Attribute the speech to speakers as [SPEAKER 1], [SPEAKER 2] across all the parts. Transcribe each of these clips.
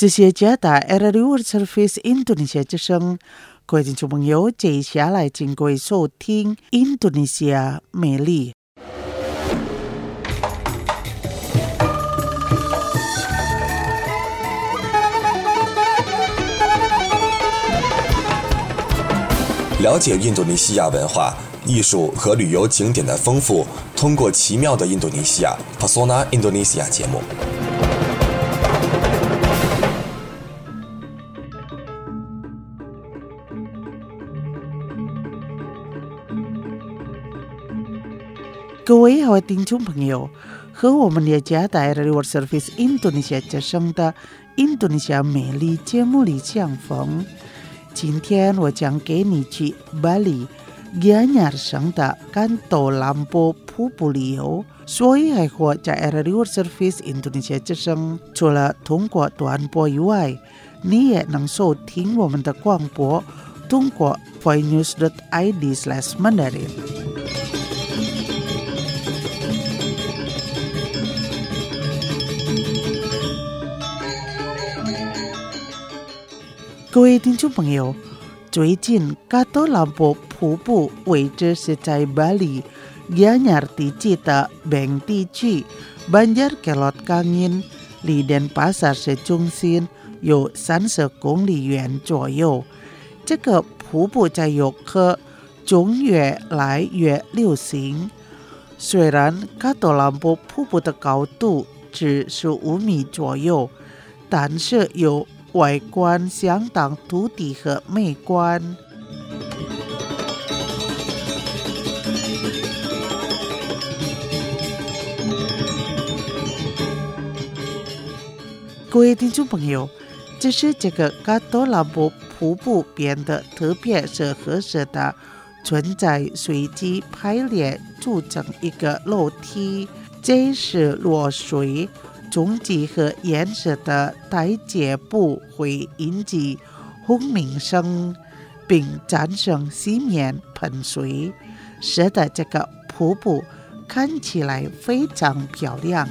[SPEAKER 1] 这些加打 RRI World Service Indonesia 之声，各位听众朋友，接下来请各位收听印度尼西亚美丽。
[SPEAKER 2] 了解印度尼西亚文化、艺术和旅游景点的丰富，通过奇妙的印度尼西亚 Pesona Indonesia 节目。
[SPEAKER 1] 各位好，听众朋友，和我们的加打 RRI World Service Indonesia 之声的印度尼西亚美丽节目里相逢。今天我将给你去巴黎Gianyar省的甘多兰波瀑布旅游，所以还活在 RRI World Service Indonesia 之声。除了通过短波以外，你也能收听我们的广播，通过 voinews.id/Mandarin。各位听众朋友，最近加多兰波瀑布位置是在巴黎Gianyar地区的北地区，Banjar Kelot Kangin离Denpasar市中心有30公里远左右。这个瀑布在游客中越来越流行。虽然加多兰波瀑布的高度只15米左右，但是有外观相当独特和美观。各位听众朋友，只是这个加多兰波瀑布变得特别是合适的，存在随机排列组成一个楼梯，这是落水中级和颜色的台阶部会引起轰鸣声，并产生西面喷水，使得这个瀑布看起来非常漂亮。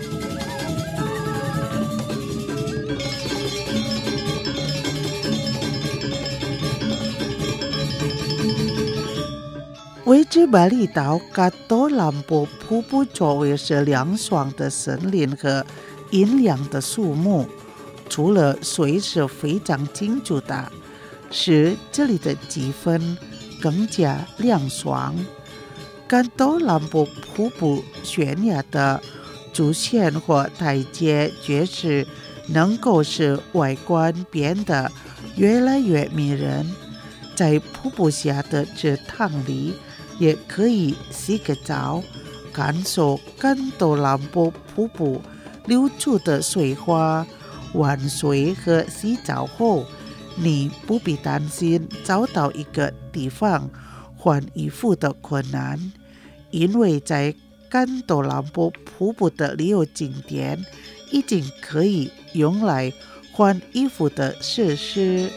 [SPEAKER 1] 位置巴厘岛加多兰波瀑布周围是凉爽的森林和阴凉的树木，除了水是非常清楚的，使这里的气氛更加凉爽。加多兰波瀑布悬崖的主线或台阶确实能够使外观变得越来越迷人。在瀑布下的池塘里也可以洗个澡，感受加多兰波瀑布流出的水花。玩水和洗澡后，你不必担心找到一个地方换衣服的困难，因为在加多兰波瀑布的旅游景点已经可以用来换衣服的设施。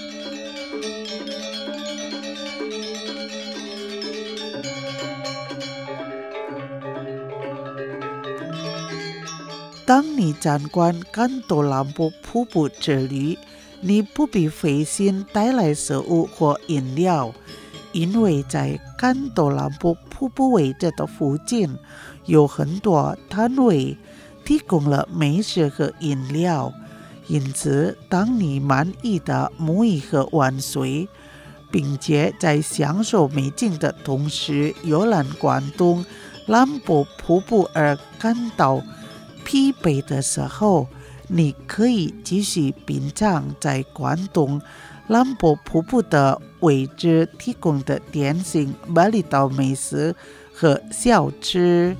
[SPEAKER 1] 当你参观加多兰波瀑布之旅，你不必费心带来食物或饮料，因为在加多兰波瀑布位置的附近有很多摊位提供了美食和饮料，因此当你满意的沐浴和玩水，并且在享受美景的同时游览广东兰波瀑布而感到疲惫的时候，你可以继续品尝在广东兰波瀑布的位置提供的点心、巴厘岛美食和小吃。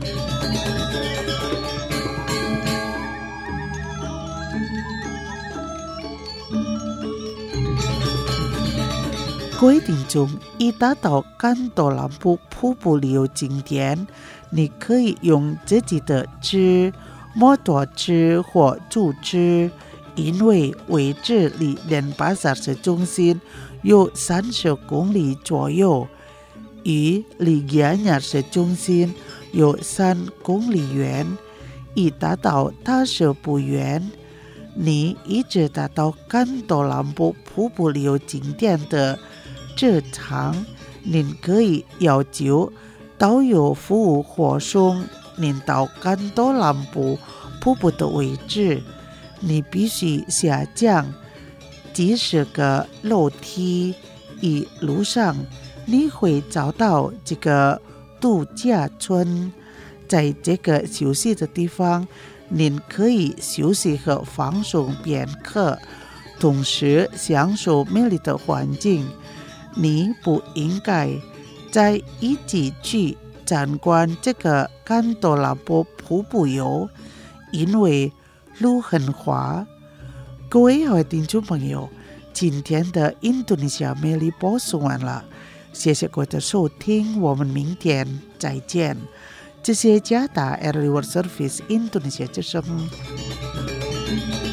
[SPEAKER 1] 各位听众，一达到加多兰波瀑布旅游景点，你可以用自己的车、摩托车或租车，因为位置离Denpasar市中心有30公里左右，与离Gianyar市中心有3公里远，一达到大社不远。 你一直达到甘多兰布瀑布旅游景点的这场，您可以要求导游服务护送您到甘多兰布瀑布的位置。你必须下降几十个楼梯，一路上你会找到这个度假村。在这个休息的地方，您可以休息和放松片刻，同时享受美丽的环境。你不应该在一起去参观这个甘多兰布瀑布游，因为路很滑。各位好听众朋友，今天的印度尼西亚美丽播送完了，谢谢各位的收听，我们明天再见。这是加达 Air World Service 印度尼西亚之声。